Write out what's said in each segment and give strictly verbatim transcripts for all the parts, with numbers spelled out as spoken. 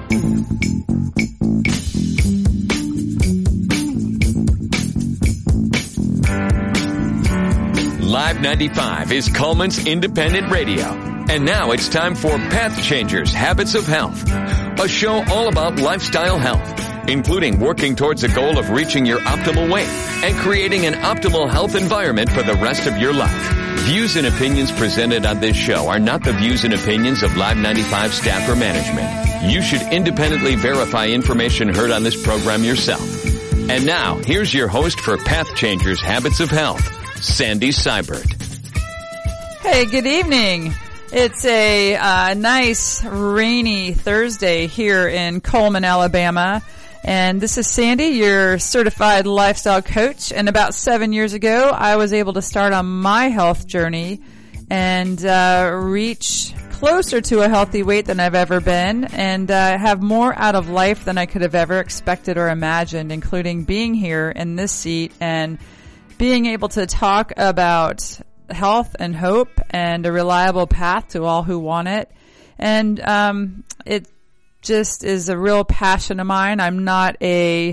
Live ninety-five is Coleman's independent radio. And now it's time for Path Changers Habits of Health, a show all about lifestyle health, including working towards a goal of reaching your optimal weight and creating an optimal health environment for the rest of your life. Views and opinions presented on this show are not the views and opinions of Live ninety-five staff or management. You should independently verify information heard on this program yourself. And now, here's your host for Path Changers Habits of Health, Sandy Seibert. Hey, good evening. It's a uh, nice rainy Thursday here in Coleman, Alabama. And this is Sandy, your certified lifestyle coach. And about seven years ago, I was able to start on my health journey and uh, reach closer to a healthy weight than I've ever been, and uh, have more out of life than I could have ever expected or imagined, including being here in this seat and being able to talk about health and hope and a reliable path to all who want it. And um, it just is a real passion of mine. I'm not a,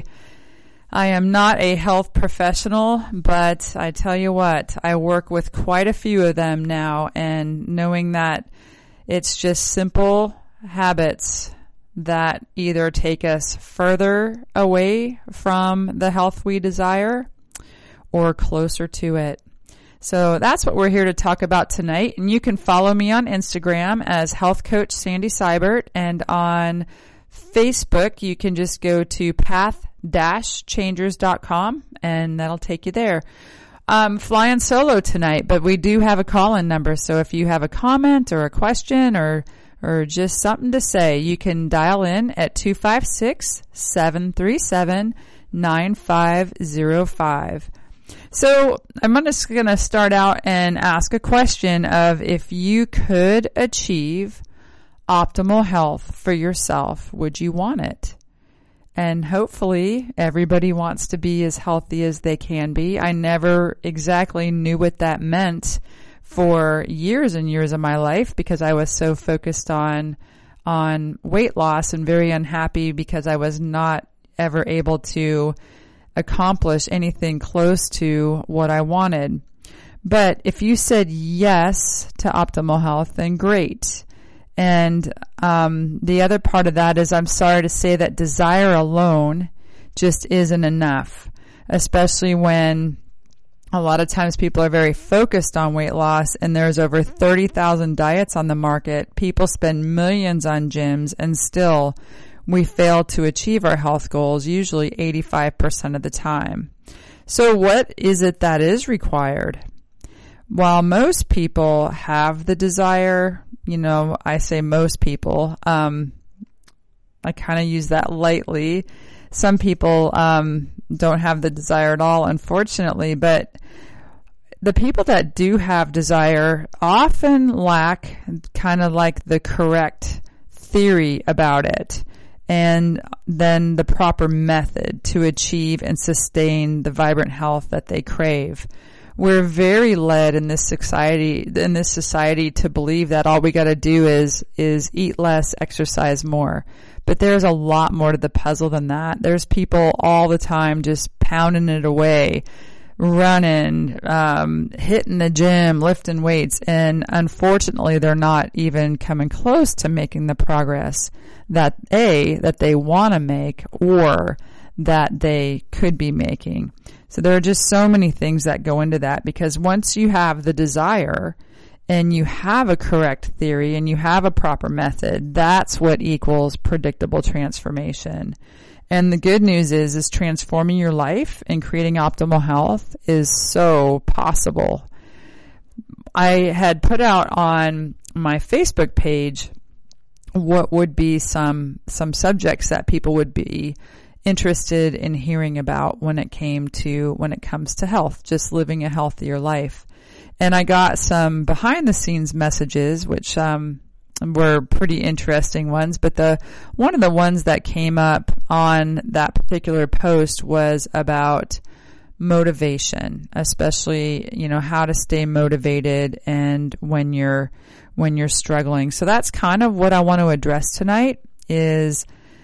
I am not a health professional, but I tell you what, I work with quite a few of them now, and knowing that it's just simple habits that either take us further away from the health we desire or closer to it. So that's what we're here to talk about tonight. And you can follow me on Instagram as Health Coach Sandy Seibert, and on Facebook you can just go to path dash changers dot com and that'll take you there. I'm flying solo tonight, but we do have a call-in number. So if you have a comment or a question or or just something to say, you can dial in at two five six, seven three seven, nine five zero five. So I'm just going to start out and ask a question of, if you could achieve optimal health for yourself, would you want it? And hopefully everybody wants to be as healthy as they can be. I never exactly knew what that meant for years and years of my life, because I was so focused on on weight loss and very unhappy because I was not ever able to accomplish anything close to what I wanted. But if you said yes to optimal health, then great. And um, the other part of that is, I'm sorry to say that desire alone just isn't enough, especially when a lot of times people are very focused on weight loss, and there's over thirty thousand diets on the market. People spend millions on gyms, and still we fail to achieve our health goals, usually eighty-five percent of the time. So what is it that is required? While most people have the desire, you know, I say most people, um, I kind of use that lightly. Some people um, don't have the desire at all, unfortunately, but the people that do have desire often lack kind of like the correct theory about it, and then the proper method to achieve and sustain the vibrant health that they crave. We're very led in this society, in this society to believe that all we got to do is, is eat less, exercise more. But there's a lot more to the puzzle than that. There's people all the time just pounding it away, running, um, hitting the gym, lifting weights, and unfortunately they're not even coming close to making the progress that A, that they want to make, or that they could be making. So there are just so many things that go into that, because once you have the desire and you have a correct theory and you have a proper method, that's what equals predictable transformation. And the good news is, is transforming your life and creating optimal health is so possible. I had put out on my Facebook page what would be some, some subjects that people would be interested in hearing about when it came to, when it comes to health, just living a healthier life. And I got some behind the scenes messages, which, um, were pretty interesting ones, but the, one of the ones that came up on that particular post was about motivation, especially, you know, how to stay motivated and when you're, when you're struggling. So that's kind of what I want to address tonight, is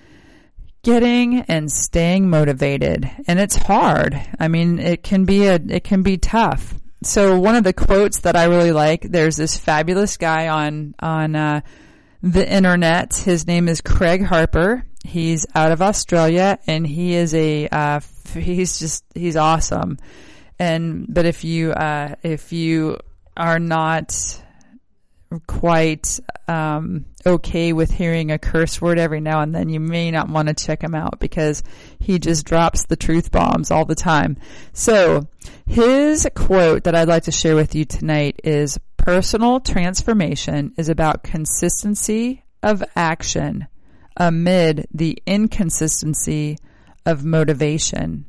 getting and staying motivated. And it's hard. I mean, it can be a, it can be tough. So one of the quotes that I really like, there's this fabulous guy on, on, uh, the internet. His name is Craig Harper. He's out of Australia, and he is a, uh, he's just, he's awesome. And, but if you, uh, if you are not quite, um, okay with hearing a curse word every now and then, you may not want to check him out because he just drops the truth bombs all the time. So his quote that I'd like to share with you tonight is, personal transformation is about consistency of action amid the inconsistency of motivation.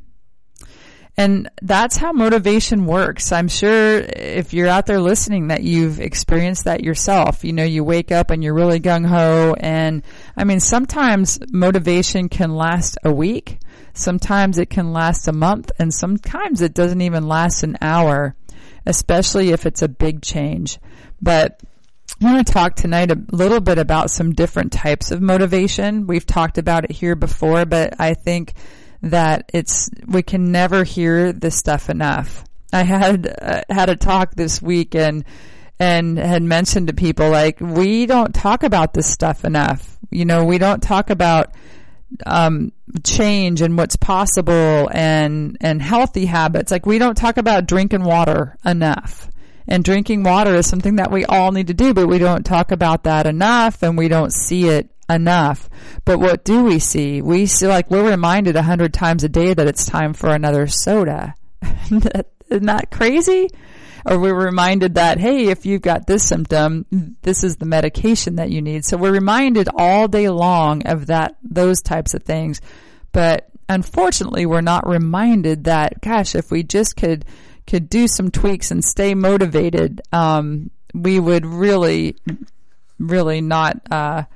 And that's how motivation works. I'm sure if you're out there listening that you've experienced that yourself. You know, you wake up and you're really gung-ho, and I mean, sometimes motivation can last a week. Sometimes it can last a month, and sometimes it doesn't even last an hour, especially if it's a big change. But I want to talk tonight a little bit about some different types of motivation. We've talked about it here before, but I think that it's, we can never hear this stuff enough. I had, uh, had a talk this week and, and had mentioned to people, like, we don't talk about this stuff enough. You know, we don't talk about, um, change and what's possible and, and healthy habits. Like, we don't talk about drinking water enough. And drinking water is something that we all need to do, but we don't talk about that enough, and we don't see it enough. But what do we see? We see, like, we're reminded a hundred times a day that it's time for another soda. Isn't that crazy? Or we're reminded that, hey, if you've got this symptom, this is the medication that you need. So we're reminded all day long of that, those types of things. But unfortunately, we're not reminded that, gosh, if we just could, could do some tweaks and stay motivated, um, we would really, really not, uh,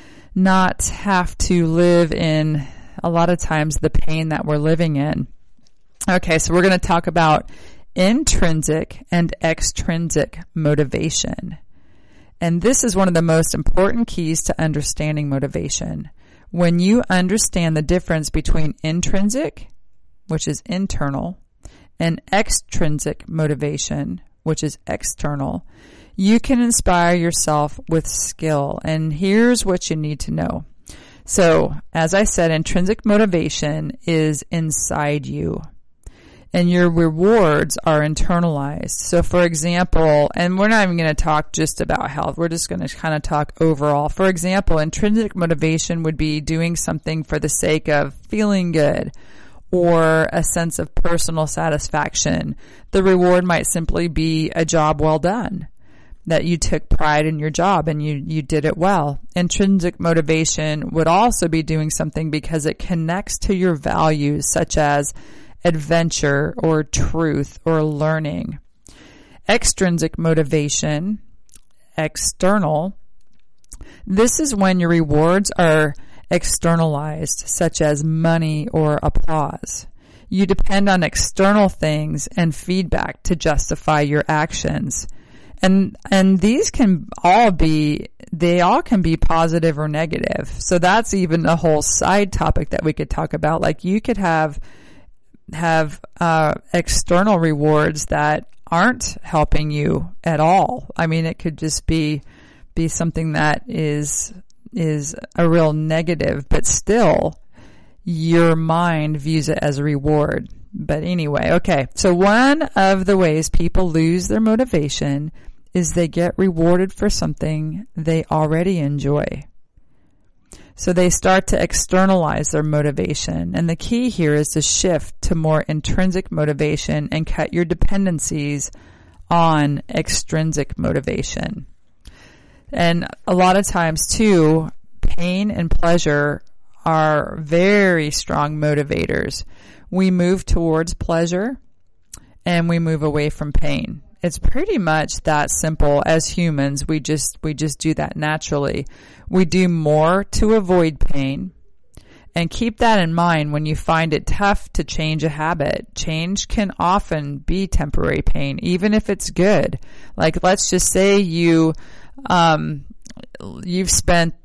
not have to live in, a lot of times, the pain that we're living in. Okay, so we're going to talk about intrinsic and extrinsic motivation. And this is one of the most important keys to understanding motivation. When you understand the difference between intrinsic, which is internal, and extrinsic motivation, which is external, you can inspire yourself with skill. And here's what you need to know. So, as I said, intrinsic motivation is inside you, and your rewards are internalized. So, for example, and we're not even going to talk just about health. We're just going to kind of talk overall. For example, intrinsic motivation would be doing something for the sake of feeling good or a sense of personal satisfaction. The reward might simply be a job well done, that you took pride in your job and you, you did it well. Intrinsic motivation would also be doing something because it connects to your values, such as adventure or truth or learning. Extrinsic motivation, external, this is when your rewards are externalized, such as money or applause. You depend on external things and feedback to justify your actions. And, and these can all be, they all can be positive or negative. So that's even a whole side topic that we could talk about. Like, you could have, have, uh, external rewards that aren't helping you at all. I mean, it could just be, be something that is, is a real negative, but still your mind views it as a reward. But anyway, okay. So one of the ways people lose their motivation is they get rewarded for something they already enjoy. So they start to externalize their motivation. And the key here is to shift to more intrinsic motivation and cut your dependencies on extrinsic motivation. And a lot of times too, pain and pleasure are very strong motivators. We move towards pleasure and we move away from pain. It's pretty much that simple. As humans, we just, we just do that naturally. We do more to avoid pain. And keep that in mind when you find it tough to change a habit. Change can often be temporary pain, even if it's good. Like, let's just say you, um, you've spent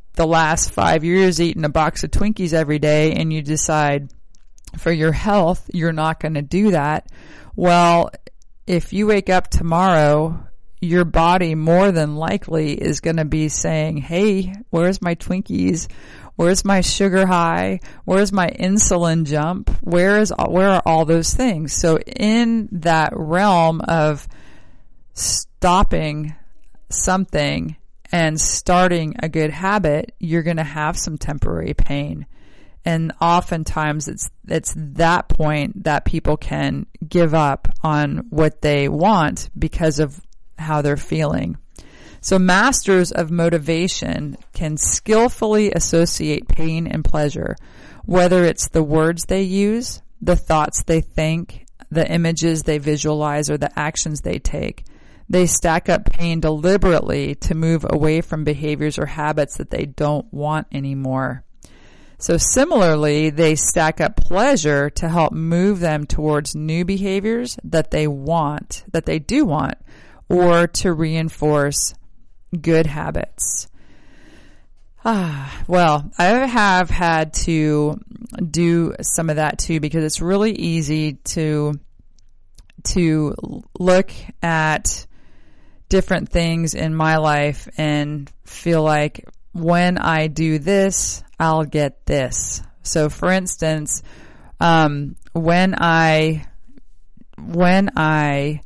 the last five years eating a box of Twinkies every day and you decide for your health you're not going to do that, well, if you wake up tomorrow, your body more than likely is going to be saying, hey, where's my Twinkies? Where's my sugar high? Where's my insulin jump? Where is, where are all those things? So in that realm of stopping something and starting a good habit, you're going to have some temporary pain. And oftentimes it's, it's that point that people can give up on what they want because of how they're feeling. So masters of motivation can skillfully associate pain and pleasure, whether it's the words they use, the thoughts they think, the images they visualize, or the actions they take. They stack up pain deliberately to move away from behaviors or habits that they don't want anymore. So similarly, they stack up pleasure to help move them towards new behaviors that they want, that they do want, or to reinforce good habits. Ah, well, I have had to do some of that too, because it's really easy to, to look at different things in my life and feel like when I do this, I'll get this. So for instance, um, when I, when I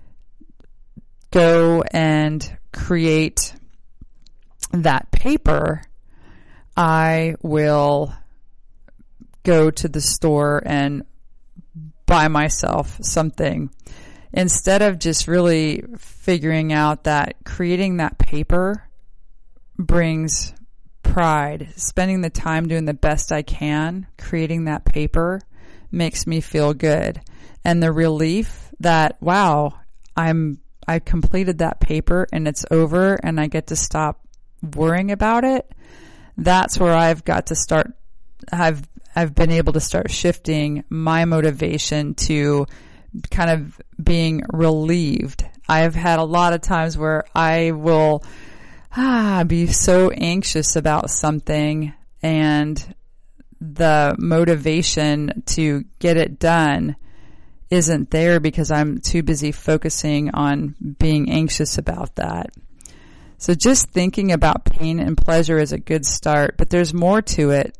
go and create that paper, I will go to the store and buy myself something instead of just really figuring out that creating that paper brings pride. Spending the time doing the best I can, creating that paper makes me feel good. And the relief that, wow, I'm I completed that paper and it's over and I get to stop worrying about it. That's where I've got to start, I've, I've been able to start shifting my motivation to kind of being relieved. I've had a lot of times where I will ah, be so anxious about something and the motivation to get it done isn't there because I'm too busy focusing on being anxious about that. So just thinking about pain and pleasure is a good start, but there's more to it.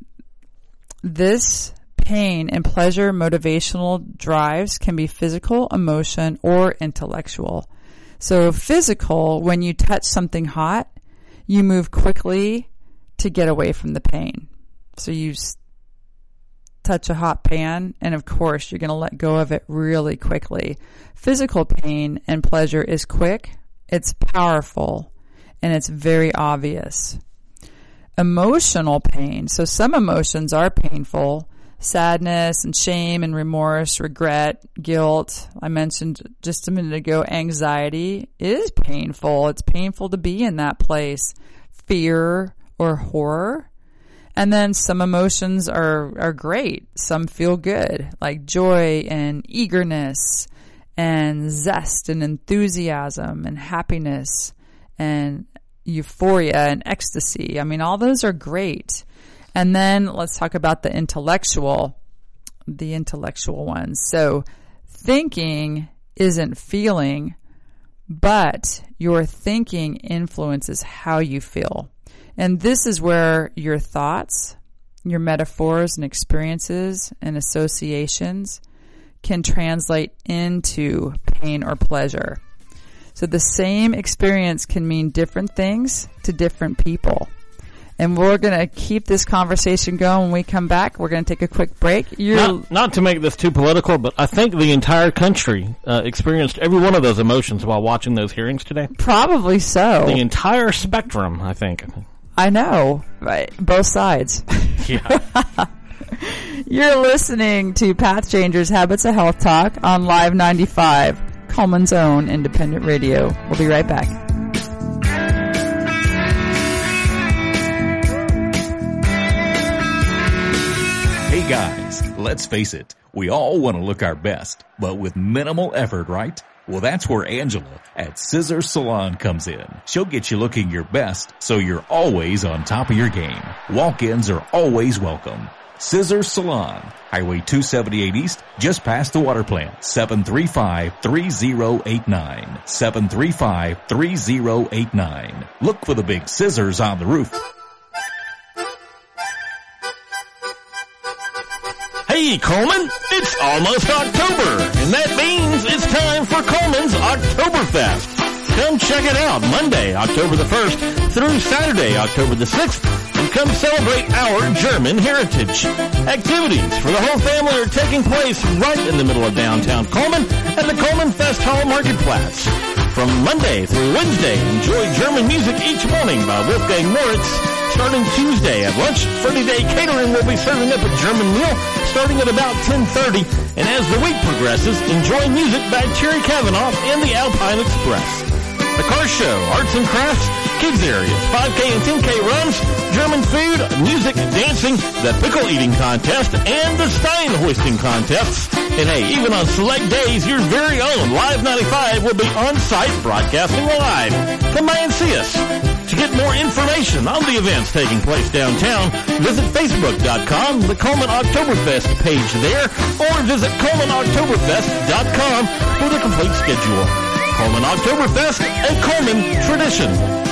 This pain and pleasure motivational drives can be physical, emotion, or intellectual. So physical, when you touch something hot, you move quickly to get away from the pain. So you touch a hot pan, and of course you're going to let go of it really quickly. Physical pain and pleasure is quick, it's powerful, and it's very obvious. Emotional pain. So some emotions are painful. Sadness and shame and remorse, regret, guilt. I mentioned just a minute ago, anxiety is painful. It's painful to be in that place. Fear or horror. And then some emotions are, are great. Some feel good, like joy and eagerness and zest and enthusiasm and happiness and euphoria and ecstasy. I mean, all those are great. And then let's talk about the intellectual, the intellectual ones. So thinking isn't feeling, but your thinking influences how you feel. And this is where your thoughts, your metaphors and experiences and associations can translate into pain or pleasure. So the same experience can mean different things to different people. And we're going to keep this conversation going when we come back. We're going to take a quick break. You're not, not to make this too political, but I think the entire country uh, experienced every one of those emotions while watching those hearings today. Probably so. The entire spectrum, I think. I know. Right. Both sides. Yeah. You're listening to Path Changers Habits of Health Talk on Live ninety-five, Coleman's own independent radio. We'll be right back. Hey guys, let's face it, we all want to look our best, but with minimal effort, right? Well, that's where Angela at Scissor Salon comes in. She'll get you looking your best, so you're always on top of your game. Walk-ins are always welcome. Scissor Salon, Highway two seventy-eight East, just past the water plant. seven three five, three zero eight nine. seven three five, three zero eight nine. Look for the big scissors on the roof. Hey, Coleman, it's almost October, and that means it's time for Coleman's Oktoberfest. Come check it out Monday, October the first through Saturday, October the sixth, and come celebrate our German heritage. Activities for the whole family are taking place right in the middle of downtown Coleman at the Coleman Fest Hall Marketplace. From Monday through Wednesday, enjoy German music each morning by Wolfgang Moritz. Starting Tuesday at lunch, Friday Day Catering will be serving up a German meal starting at about ten thirty. And as the week progresses, enjoy music by Terry Kavanaugh and the Alpine Express. The car show, arts and crafts, kids areas, five K and ten K runs, German food, music, dancing, the pickle eating contest, and the Stein hoisting contests. And hey, even on select days, your very own Live ninety-five will be on site broadcasting live. Come by and see us. To get more information on the events taking place downtown, visit Facebook dot com, the Coleman Oktoberfest page there, or visit Coleman Oktoberfest dot com for the complete schedule. Coleman Oktoberfest, a Coleman tradition.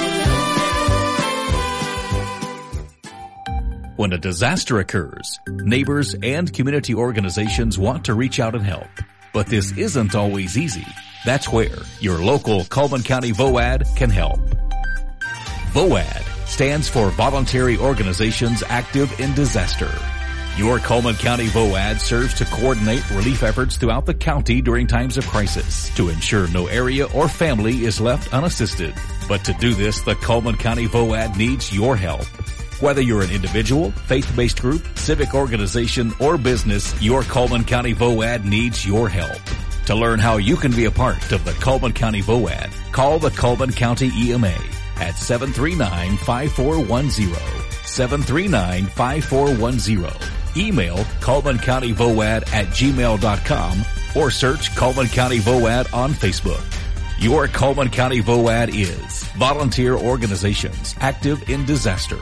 When a disaster occurs, neighbors and community organizations want to reach out and help. But this isn't always easy. That's where your local Coleman County V O A D can help. V O A D stands for Voluntary Organizations Active in Disaster. Your Coleman County V O A D serves to coordinate relief efforts throughout the county during times of crisis to ensure no area or family is left unassisted. But to do this, the Coleman County V O A D needs your help. Whether you're an individual, faith-based group, civic organization, or business, your Coleman County V O A D needs your help. To learn how you can be a part of the Coleman County V O A D, call the Coleman County E M A at seven three nine, five four one zero, seven three nine, five four one zero. Email Coleman County V O A D at gmail dot com or search Coleman County V O A D on Facebook. Your Coleman County V O A D is Volunteer Organizations Active in Disaster.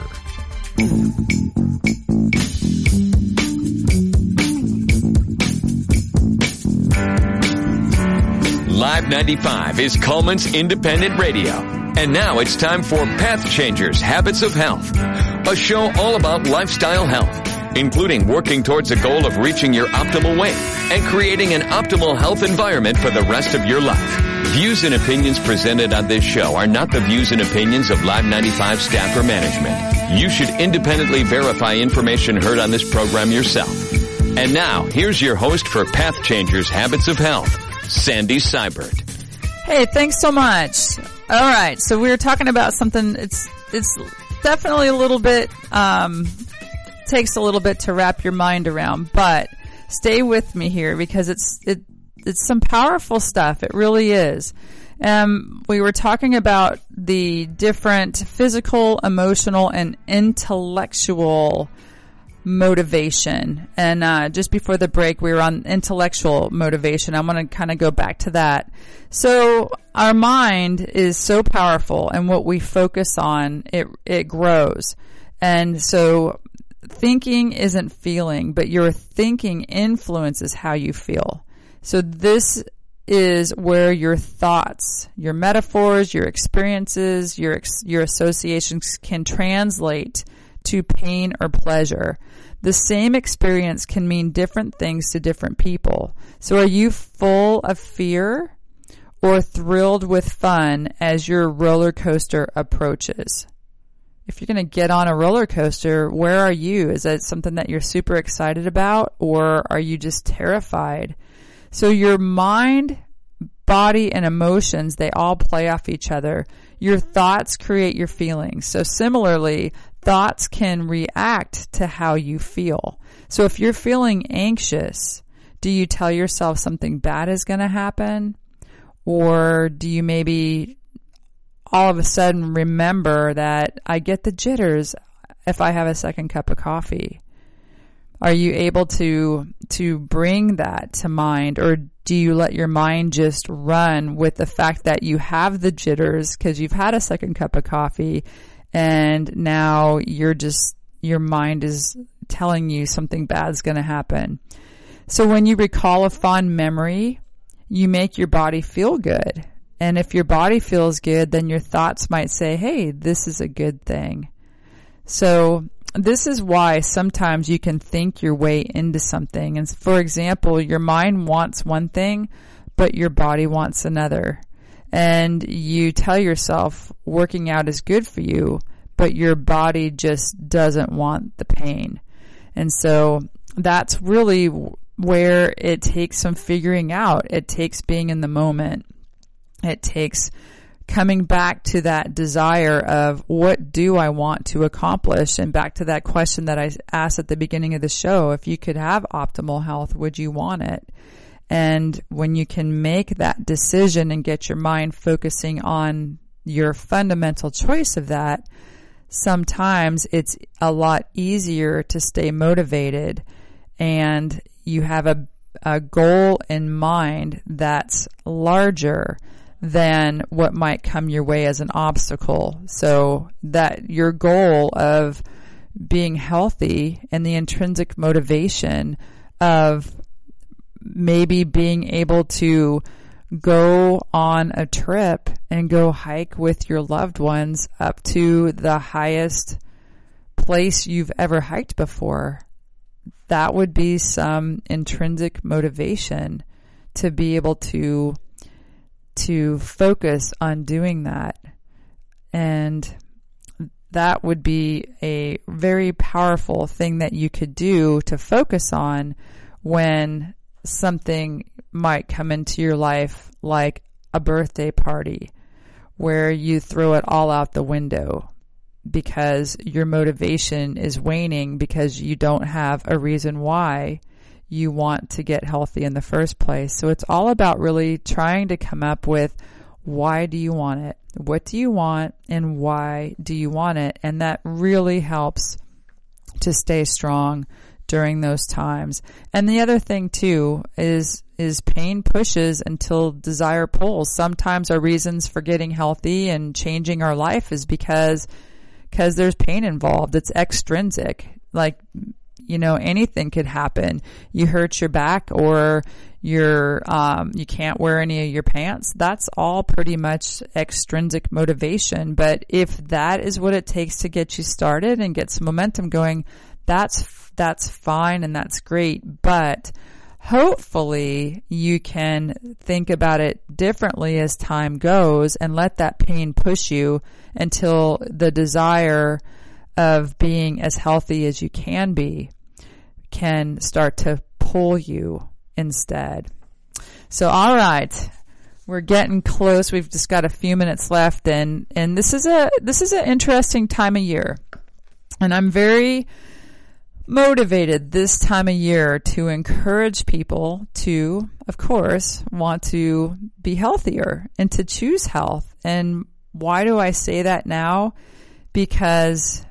Live ninety-five is Coleman's independent radio. And now it's time for Path Changers Habits of Health, a show all about lifestyle health, including working towards a goal of reaching your optimal weight and creating an optimal health environment for the rest of your life. Views and opinions presented on this show are not the views and opinions of Live ninety-five staff or management. You should independently verify information heard on this program yourself. And now, here's your host for Path Changers Habits of Health, Sandy Seibert. Hey, thanks so much. All right, so we were talking about something. It's it's definitely a little bit um, takes a little bit to wrap your mind around, but stay with me here because it's it it's some powerful stuff. It really is. Um, we were talking about the different physical, emotional, and intellectual motivation. And uh, just before the break, we were on intellectual motivation. I'm going to kind of go back to that. So our mind is so powerful, and what we focus on, it it grows. And so thinking isn't feeling, but your thinking influences how you feel. So this is where your thoughts, your metaphors, your experiences, your ex- your associations can translate to pain or pleasure. The same experience can mean different things to different people. So are you full of fear or thrilled with fun as your roller coaster approaches? If you're going to get on a roller coaster, where are you? Is that something that you're super excited about, or are you just terrified? So your mind, body, and emotions, they all play off each other. Your thoughts create your feelings. So similarly, thoughts can react to how you feel. So if you're feeling anxious, do you tell yourself something bad is going to happen? Or do you maybe all of a sudden remember that I get the jitters if I have a second cup of coffee? Are you able to to bring that to mind, or do you let your mind just run with the fact that you have the jitters because you've had a second cup of coffee and now you're just, your mind is telling you something bad's going to happen? So when you recall a fond memory, you make your body feel good. And if your body feels good, then your thoughts might say, hey, this is a good thing. So this is why sometimes you can think your way into something. And for example, your mind wants one thing, but your body wants another. And you tell yourself working out is good for you, but your body just doesn't want the pain. And so that's really where it takes some figuring out. It takes being in the moment. It takes coming back to that desire of what do I want to accomplish? And back to that question that I asked at the beginning of the show, if you could have optimal health, would you want it? And when you can make that decision and get your mind focusing on your fundamental choice of that, sometimes it's a lot easier to stay motivated, and you have a, a goal in mind that's larger than what might come your way as an obstacle. So that your goal of being healthy and the intrinsic motivation of maybe being able to go on a trip and go hike with your loved ones up to the highest place you've ever hiked before, that would be some intrinsic motivation to be able to to focus on doing that. And that would be a very powerful thing that you could do to focus on when something might come into your life, like a birthday party, where you throw it all out the window because your motivation is waning because you don't have a reason why you want to get healthy in the first place. So it's all about really trying to come up with, why do you want it? What do you want and why do you want it? And that really helps to stay strong during those times. And the other thing too is is pain pushes until desire pulls. Sometimes our reasons for getting healthy and changing our life is because because there's pain involved. It's extrinsic. Like, you know, anything could happen. You hurt your back, or you're, um, you can't wear any of your pants. That's all pretty much extrinsic motivation. But if that is what it takes to get you started and get some momentum going, that's, that's fine and that's great. But hopefully you can think about it differently as time goes and let that pain push you until the desire of being as healthy as you can be can start to pull you instead. So, all right, we're getting close. We've just got a few minutes left, and and this is a this is an interesting time of year, and I'm very motivated this time of year to encourage people to, of course, want to be healthier and to choose health. And why do I say that now? Because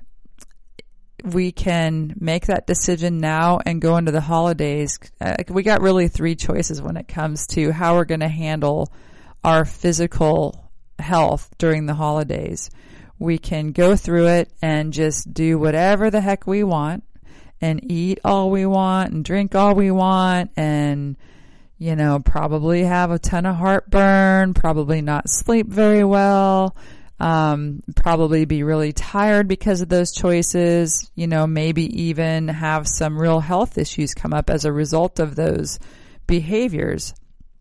we can make that decision now and go into the holidays. Uh, we got really three choices when it comes to how we're going to handle our physical health during the holidays. We can go through it and just do whatever the heck we want and eat all we want and drink all we want and, you know, probably have a ton of heartburn, probably not sleep very well, Um, probably be really tired because of those choices, you know, maybe even have some real health issues come up as a result of those behaviors.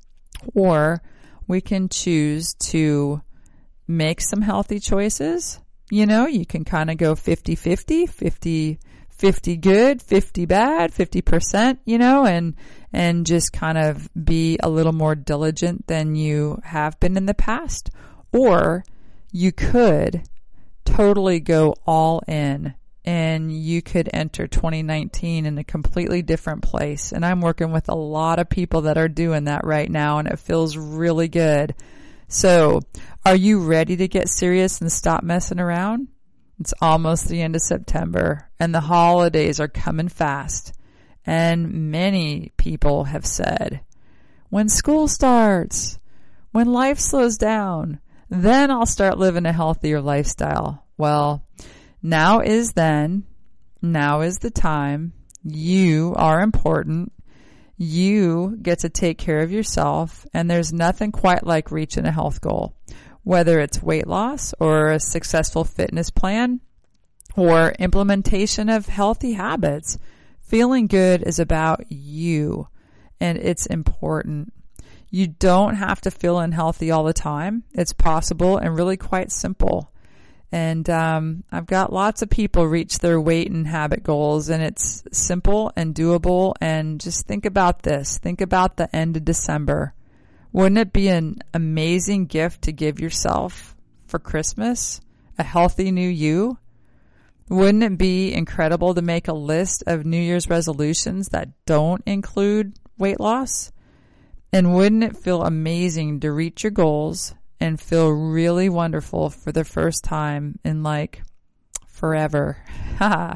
Or we can choose to make some healthy choices. You know, you can kind of go fifty-fifty, fifty, fifty good, fifty bad, fifty percent, you know, and, and just kind of be a little more diligent than you have been in the past. Or you could totally go all in and you could enter twenty nineteen in a completely different place. And I'm working with a lot of people that are doing that right now, and it feels really good. So are you ready to get serious and stop messing around? It's almost the end of September and the holidays are coming fast. And many people have said, when school starts, when life slows down, then I'll start living a healthier lifestyle. Well, now is then. Now is the time. You are important. You get to take care of yourself, and there's nothing quite like reaching a health goal. Whether it's weight loss or a successful fitness plan or implementation of healthy habits, feeling good is about you, and it's important. You don't have to feel unhealthy all the time. It's possible and really quite simple. And um, I've got lots of people reach their weight and habit goals, and it's simple and doable. And just think about this. Think about the end of December. Wouldn't it be an amazing gift to give yourself for Christmas? A healthy new you? Wouldn't it be incredible to make a list of New Year's resolutions that don't include weight loss? And wouldn't it feel amazing to reach your goals and feel really wonderful for the first time in like forever? ah,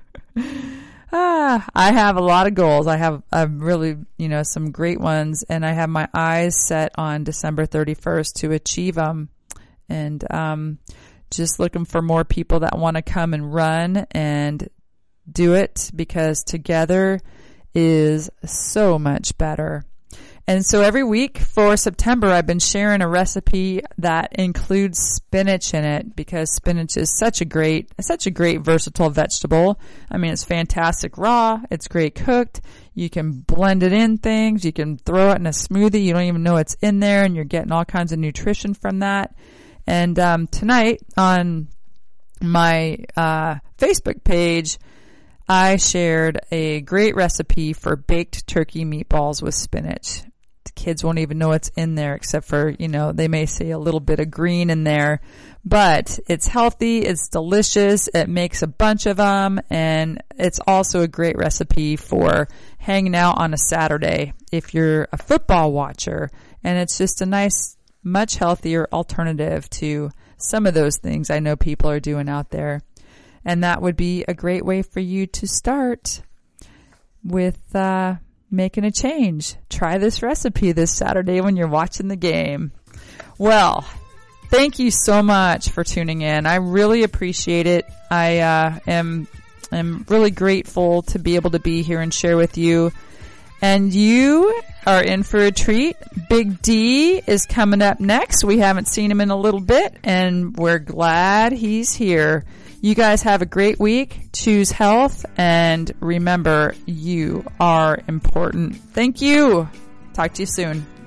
I have a lot of goals. I have a really, you know, some great ones, and I have my eyes set on December thirty-first to achieve them. And um, just looking for more people that want to come and run and do it, because together is so much better. And so every week for September, I've been sharing a recipe that includes spinach in it, because spinach is such a great, such a great versatile vegetable. I mean, it's fantastic raw. It's great cooked. You can blend it in things. You can throw it in a smoothie. You don't even know it's in there, and you're getting all kinds of nutrition from that. And um, tonight on my uh, Facebook page, I shared a great recipe for baked turkey meatballs with spinach. Kids won't even know it's in there, except for, you know, they may see a little bit of green in there, but it's healthy, it's delicious, it makes a bunch of them, and it's also a great recipe for hanging out on a Saturday if you're a football watcher. And it's just a nice, much healthier alternative to some of those things I know people are doing out there. And that would be a great way for you to start with, uh, making a change. Try this recipe this Saturday when you're watching the game. Well, thank you so much for tuning in. I really appreciate it. I uh, am am really grateful to be able to be here and share with you. And you are in for a treat. Big D is coming up next. We haven't seen him in a little bit, and we're glad he's here. You guys have a great week. Choose health, and remember, you are important. Thank you. Talk to you soon.